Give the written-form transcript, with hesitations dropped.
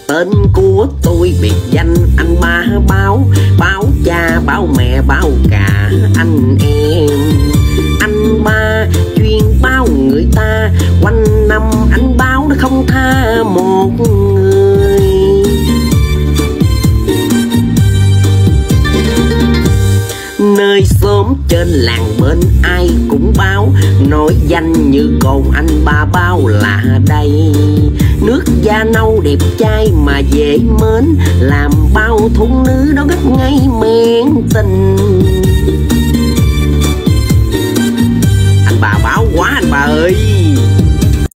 Tên của tôi biệt danh anh ba báo, báo cha báo mẹ báo cả anh em. Anh ba chuyên báo người ta, quanh năm anh báo nó không tha một người. Nơi xóm trên làng bên ai cũng báo, nổi danh như cồn anh ba báo là đây. Nước da nâu đẹp trai mà dễ mến, làm bao thôn nữ đó gắt ngay men tình. Anh bà báo quá anh bà ơi.